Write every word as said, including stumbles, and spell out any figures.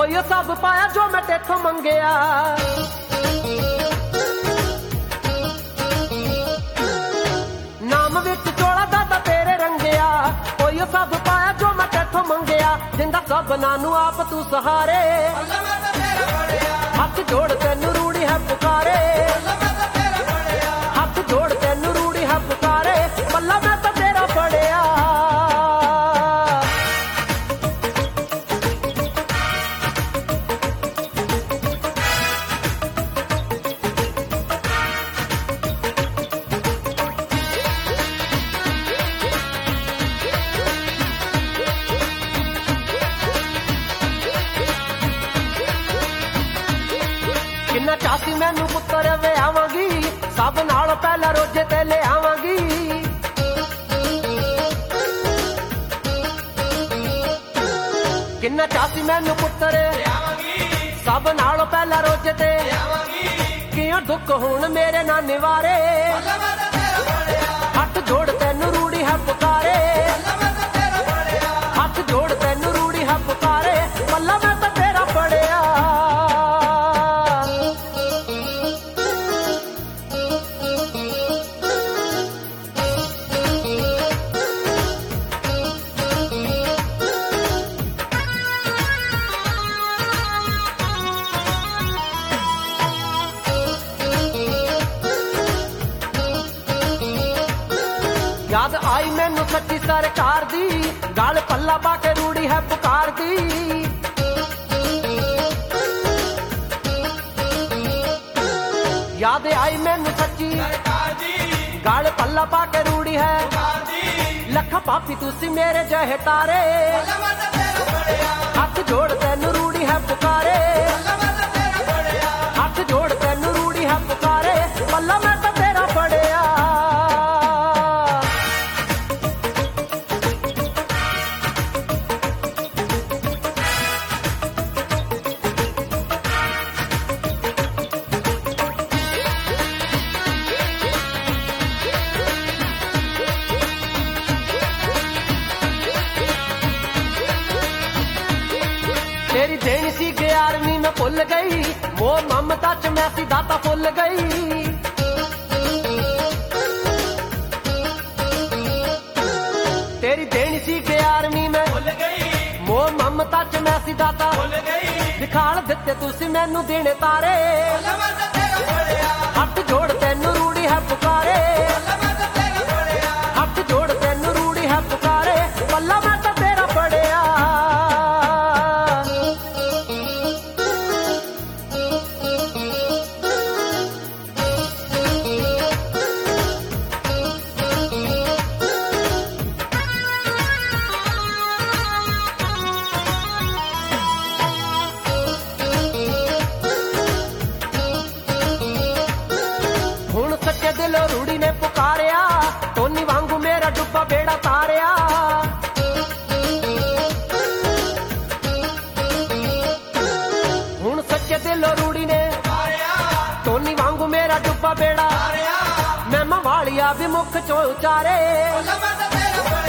OYO सब पाया जो मैं तेथों मंगया। नाम विच चोला दादा तेरे रंगया, ओयो सब पाया जो मैं तेथों मंगया। जिंदा सबना नू आप तू सहारे, हाथ जोड़ तेनू रूड़ी है पुकारे, हाथ जोड़ तेनू रूड़ी है पुकारे। पल्ला मैं तो तेरा पड़िया। किन्ना चासी मैनू पुत्तर वे आवांगी, सब नाल पहला रोजे ते ले आवांगी। किन्ना चासी मैनू पुत्तर सब नाल पहला रोजे ते कियां दुख हुण मेरे ना निवारे। हाथ जोड़ तेनू रूड़ी है पुकारे, हाथ जोड़ तेनू रूड़ी है पुकारे। पल्ला मैं तो तेरा पड़िया। याद आई मैनू सच्ची सरकार दी, गाल पल्ला पा के रूड़ी है पुकार दी। याद आई मैनू सच्ची गाल पल्ला पा के रूड़ी है। लखा पापी तुसी मेरे जहे तारे, हाथ जोड़ तेनू रूड़ी है पुकारे, हाथ जोड़ तेनू रूड़ी है पुकारे। पल्ला मैं तो तेरा पड़िया। तेरी देनी सी ग्यारहवीं में भुल गई, मोह ममता च मैं सी दाता भुल गई। तेरी देनी सी ग्यारहवीं में भुल गई, मोह ममता च मैं सी दाता भुल गई। दिखाल दिते तुसी मैनू देने तारे, हाथ जोड़ तेनू रूड़ी है पुकारे, हाथ जोड़ तेनू रूड़ी है पुकारे। पल्ला मैं तो तेरा पड़िया। हुण सच्चे दिलों रूड़ी ने पुकारिया, टोनी वांगू मेरा डुब्बा बेड़ा तारिया। हुण सच्चे दिलों रूड़ी ने टोनी वांगू मेरा डुब्बा बेड़ा। मैं मवालिया भी मुख चो उचारे।